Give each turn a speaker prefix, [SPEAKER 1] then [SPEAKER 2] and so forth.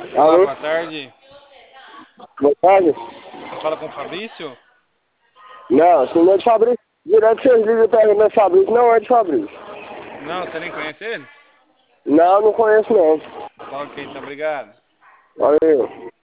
[SPEAKER 1] Olá,
[SPEAKER 2] Alô?
[SPEAKER 1] boa tarde.
[SPEAKER 2] Boa tarde?
[SPEAKER 1] Você fala com o Fabrício?
[SPEAKER 2] Não, se não é de Fabrício. Direto vocês ligam perguntando Fabrício, não é de Fabrício.
[SPEAKER 1] Não, você nem conhece ele?
[SPEAKER 2] Não, não conheço não.
[SPEAKER 1] Tá ok, então, obrigado.
[SPEAKER 2] Valeu.